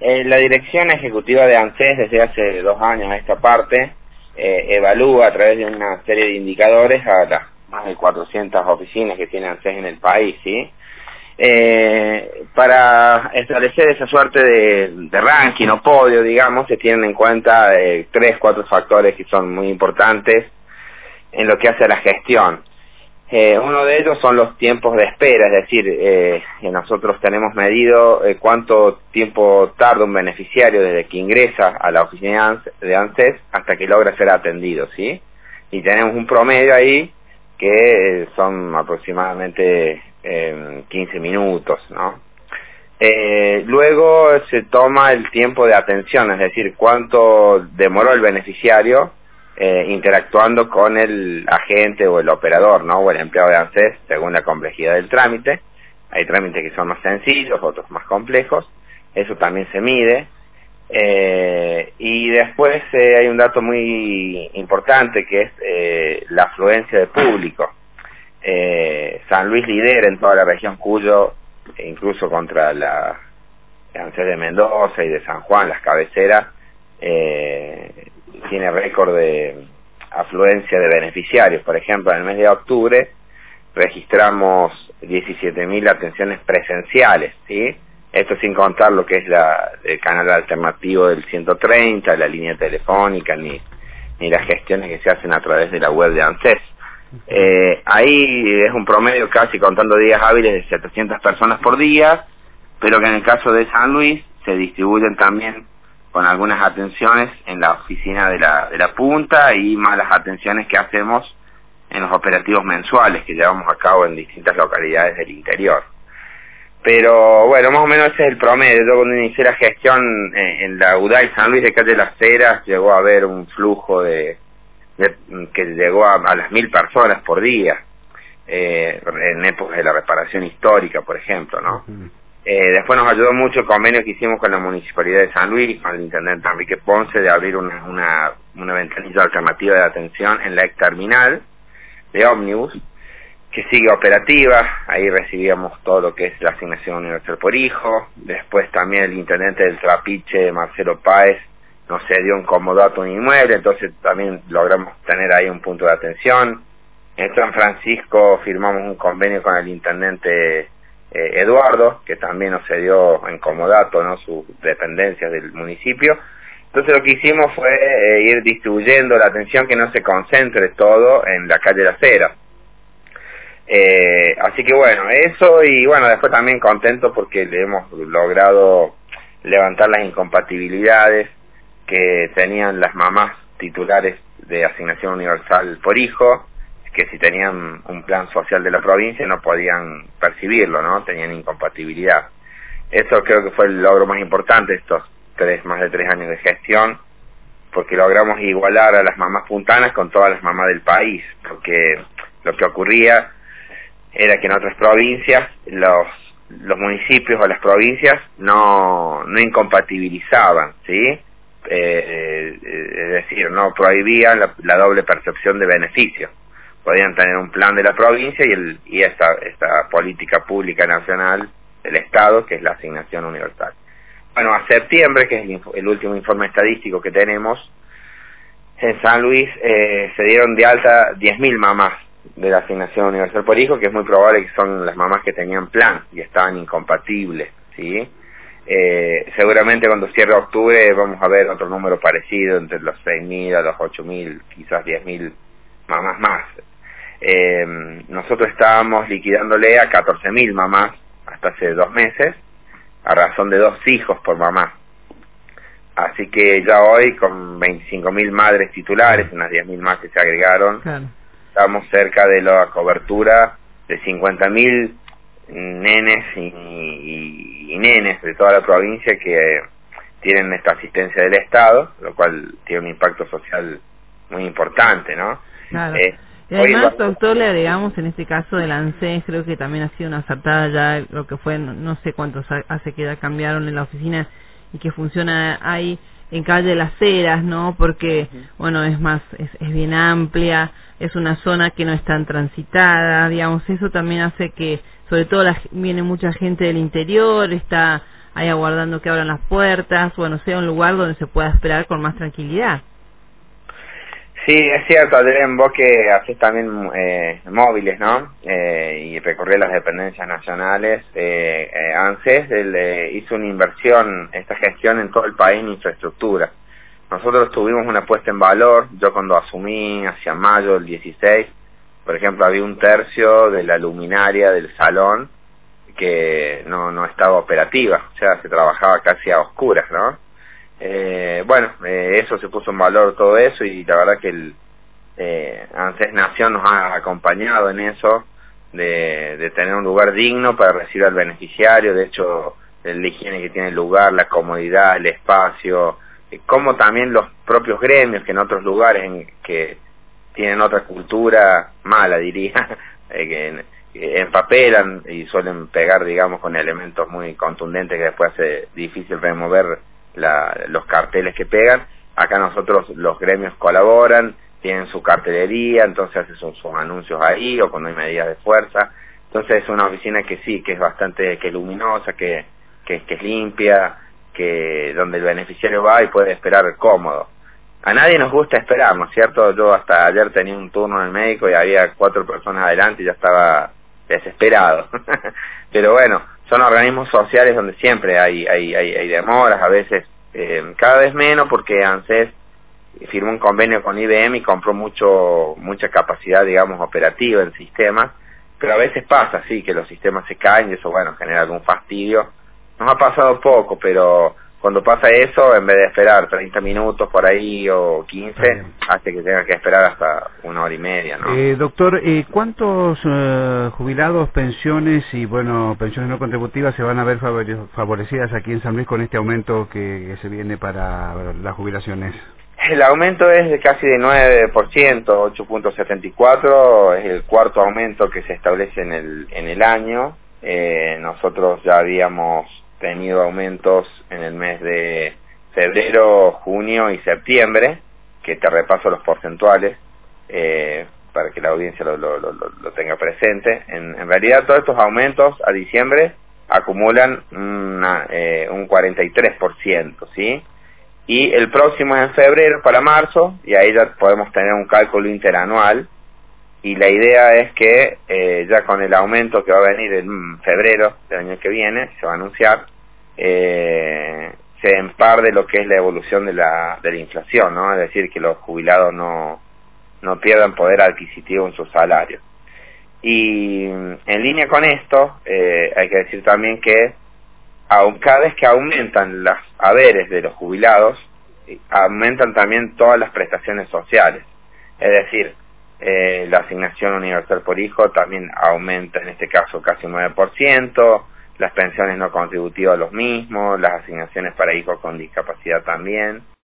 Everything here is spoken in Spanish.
La Dirección Ejecutiva de ANSES desde hace 2 años a esta parte evalúa a través de una serie de indicadores a las más de 400 oficinas que tiene ANSES en el país, ¿sí? Para establecer esa suerte de ranking o podio, digamos, se tienen en cuenta 3-4 factores que son muy importantes en lo que hace a la gestión. Uno de ellos son los tiempos de espera, es decir, nosotros tenemos medido cuánto tiempo tarda un beneficiario desde que ingresa a la oficina de ANSES hasta que logra ser atendido, ¿sí? Y tenemos un promedio ahí que son aproximadamente 15 minutos, ¿no? Luego se toma el tiempo de atención, es decir, cuánto demoró el beneficiario interactuando con el agente o el operador, ¿no? O el empleado de ANSES, según la complejidad del trámite. Hay trámites que son más sencillos, otros más complejos. Eso también se mide. Y después hay un dato muy importante que es la afluencia de público. San Luis lidera en toda la región Cuyo, incluso contra la ANSES de Mendoza y de San Juan, las cabeceras, tiene récord de afluencia de beneficiarios. Por ejemplo, en el mes de octubre registramos 17.000 atenciones presenciales, ¿sí? Esto sin contar lo que es el canal alternativo del 130, la línea telefónica, ni las gestiones que se hacen a través de la web de ANSES. Ahí es un promedio casi contando días hábiles de 700 personas por día, pero que en el caso de San Luis se distribuyen también con algunas atenciones en la oficina de la punta y más las atenciones que hacemos en los operativos mensuales que llevamos a cabo en distintas localidades del interior. Pero bueno, más o menos ese es el promedio. Yo cuando inicié la gestión en la UDAI San Luis de Calle Las Heras llegó a haber un flujo que llegó a las 1.000 personas por día, en épocas de la reparación histórica, por ejemplo, ¿no? Después nos ayudó mucho el convenio que hicimos con la Municipalidad de San Luis, con el Intendente Enrique Ponce, de abrir una ventanilla alternativa de atención en la terminal de ómnibus, que sigue operativa. Ahí recibíamos todo lo que es la asignación universal por hijo. Después también el Intendente del Trapiche, Marcelo Páez, nos cedió un comodato, un inmueble, entonces también logramos tener ahí un punto de atención. En San Francisco firmamos un convenio con el Intendente Eduardo, que también nos cedió en comodato, ¿no?, sus dependencias del municipio. Entonces lo que hicimos fue ir distribuyendo la atención, que no se concentre todo en la calle Las Heras. Así que bueno, eso, y bueno, después también contento porque le hemos logrado levantar las incompatibilidades que tenían las mamás titulares de asignación universal por hijo, que si tenían un plan social de la provincia no podían percibirlo, ¿no? Tenían incompatibilidad. Eso creo que fue el logro más importante de estos más de 3 años de gestión, porque logramos igualar a las mamás puntanas con todas las mamás del país, porque lo que ocurría era que en otras provincias los municipios o las provincias no incompatibilizaban, ¿sí? Es decir, no prohibían la doble percepción de beneficios. Podían tener un plan de la provincia y esta política pública nacional del Estado, que es la asignación universal. Bueno, a septiembre, que es el último informe estadístico que tenemos, en San Luis se dieron de alta 10.000 mamás de la asignación universal por hijo, que es muy probable que son las mamás que tenían plan y estaban incompatibles, ¿sí? Seguramente cuando cierre octubre vamos a ver otro número parecido, entre los 6.000 a los 8.000, quizás 10.000 mamás más. Nosotros estábamos liquidándole a 14.000 mamás hasta hace 2 meses, a razón de 2 hijos por mamá. Así que ya hoy, con 25.000 madres titulares, unas 10.000 más que se agregaron, claro, estamos cerca de la cobertura de 50.000 nenes y nenes de toda la provincia que tienen esta asistencia del Estado, lo cual tiene un impacto social muy importante, ¿no? Claro. Y además, doctor, le agregamos en este caso del ANSES, creo que también ha sido una acertada ya, lo que fue, no sé cuántos hace que ya cambiaron en la oficina y que funciona ahí en calle Las Heras, ¿no? Porque, bueno, es bien amplia, es una zona que no es tan transitada, digamos, eso también hace que, sobre todo viene mucha gente del interior, está ahí aguardando que abran las puertas, bueno, sea un lugar donde se pueda esperar con más tranquilidad. Sí, es cierto, Adrián, vos que haces también móviles, ¿no? Y recorrer las dependencias nacionales, ANSES hizo una inversión, esta gestión en todo el país en infraestructura. Nosotros tuvimos una puesta en valor, yo cuando asumí hacia mayo del 16, por ejemplo, había un tercio de la luminaria del salón que no estaba operativa, o sea, se trabajaba casi a oscuras, ¿no? Eso se puso en valor todo eso y la verdad que el ANSES Nación nos ha acompañado en eso de tener un lugar digno para recibir al beneficiario. De hecho, la higiene que tiene el lugar, la comodidad, el espacio, como también los propios gremios que en otros lugares que tienen otra cultura mala, diría, que empapelan y suelen pegar, digamos, con elementos muy contundentes que después hace difícil remover los carteles que pegan. Acá nosotros, los gremios colaboran, tienen su cartelería, entonces hacen sus anuncios ahí, o cuando hay medidas de fuerza. Entonces es una oficina que sí, que es bastante, que es luminosa, que es limpia, que donde el beneficiario va y puede esperar cómodo. A nadie nos gusta esperar, ¿no es cierto? Yo hasta ayer tenía un turno en el médico y había 4 personas adelante y ya estaba desesperado. Pero bueno, son organismos sociales donde siempre hay demoras, a veces cada vez menos, porque ANSES firmó un convenio con IBM y compró mucha capacidad, digamos, operativa en sistemas, pero a veces pasa, sí, que los sistemas se caen y eso, bueno, genera algún fastidio. Nos ha pasado poco, pero cuando pasa eso, en vez de esperar 30 minutos por ahí o 15, hace que tenga que esperar hasta 1 hora y media, ¿no? Doctor, ¿cuántos jubilados, pensiones y, bueno, pensiones no contributivas se van a ver favorecidas aquí en San Luis con este aumento que se viene para las jubilaciones? El aumento es de casi de 9%, 8.74, es el cuarto aumento que se establece en el año. Nosotros ya habíamos tenido aumentos en el mes de febrero, junio y septiembre, que te repaso los porcentuales para que la audiencia lo tenga presente. En realidad todos estos aumentos a diciembre acumulan un 43%, ¿sí? Y el próximo es en febrero para marzo, y ahí ya podemos tener un cálculo interanual, y la idea es que ya con el aumento que va a venir en febrero del año que viene, se va a anunciar, se empar de lo que es la evolución de la inflación, ¿no? Es decir, que los jubilados no pierdan poder adquisitivo en sus salarios. Y en línea con esto, hay que decir también que cada vez que aumentan los haberes de los jubilados, aumentan también todas las prestaciones sociales. Es decir, la asignación universal por hijo también aumenta, en este caso casi un 9%, las pensiones no contributivas los mismos, las asignaciones para hijos con discapacidad también.